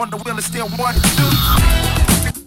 on the wheel and still 1, 2.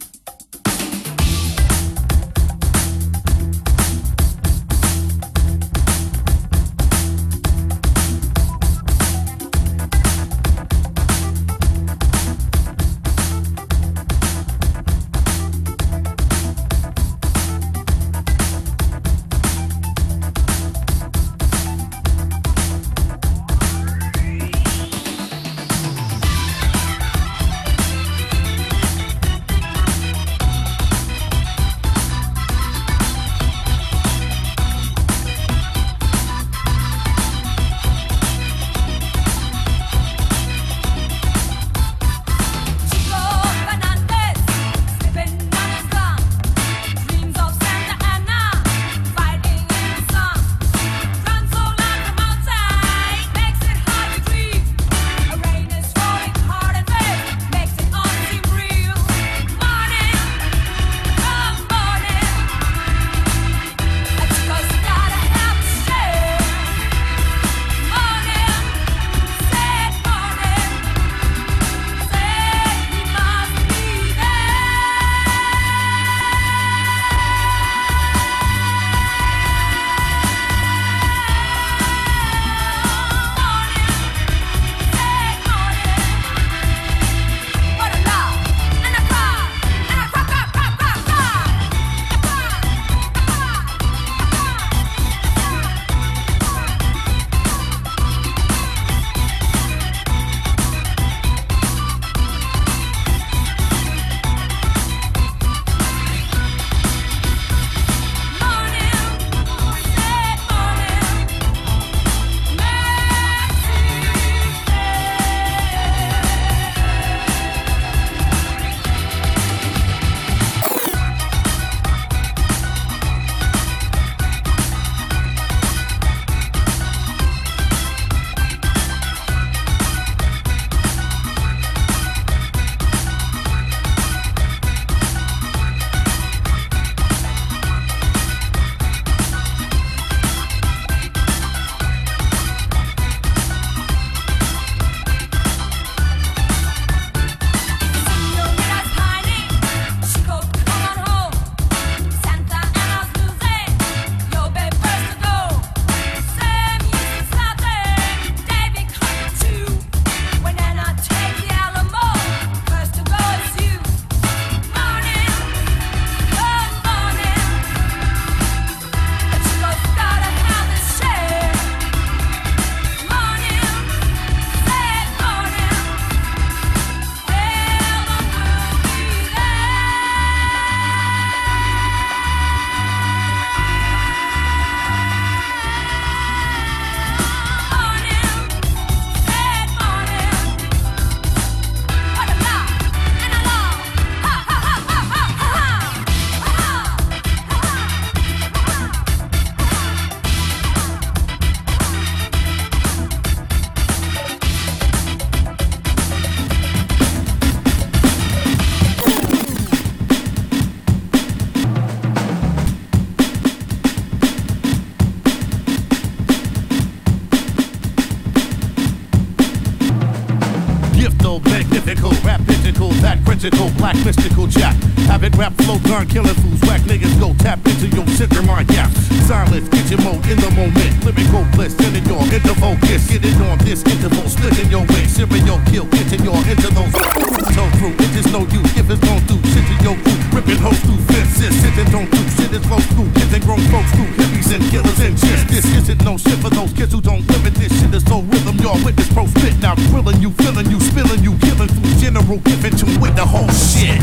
mystical, black mystical jack. Havoc rap flow, darn killing fools, whack niggas go tap into your center mind gap. Silence, get your mode in the moment. Lyrical bliss, sending your into focus. Get it on this interval, splitting your way. Serial kill, getting your into those. Toe through, it is no use. If it's gon' do shit to your crew, ripping hoes through fences. Sitting don't do shit is flow through. Kids and grown folks through hippies and killers and shit. This isn't no shit for those kids who don't live it. This shit is so rhythm, y'all witness pro spit. Now drilling you, filling you, spilling you, killing through general, giving to with the whole shit.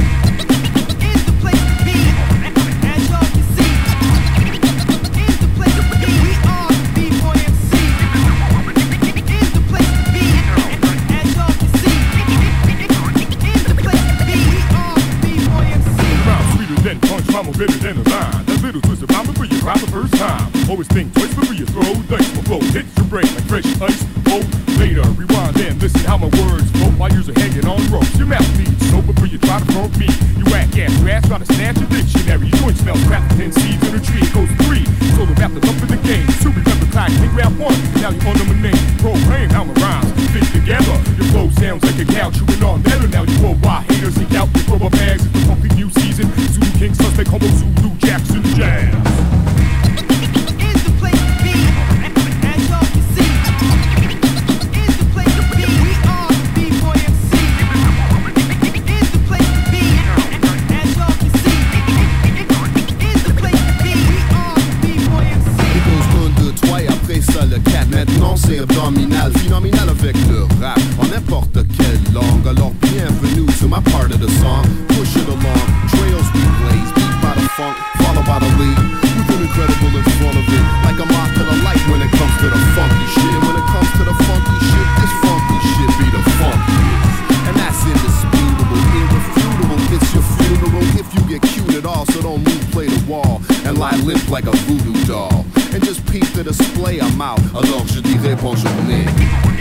It's the place to be, as y'all can see. It's the place to be. We are B-Boy MC. It's the place to be, as y'all can see. It's the place to be. We are B-Boy MC. Rhyme sweeter than punch, mama better than a line. That little twist of rhyme for you cry the first time. Always think twice before you throw dice. My flow hits your brain like fresh ice. Oh, later, rewind and listen how my words flow while yours are hanging on ropes. Your mouth needs soap before you try to front me. You whack ass grass, try to snatch a dictionary. Your joint smells crap, 10 seeds in a tree. It goes 3. So the rap is up in the game. 2, remember time, hit rap 1. Now you're on my name. Proclaim how my rhymes fit together. Your flow sounds like a cow chewing on leather. Now you wall and lie limp like a voodoo doll. And just peep the display, I'm out. Alors je dirais bonne journée.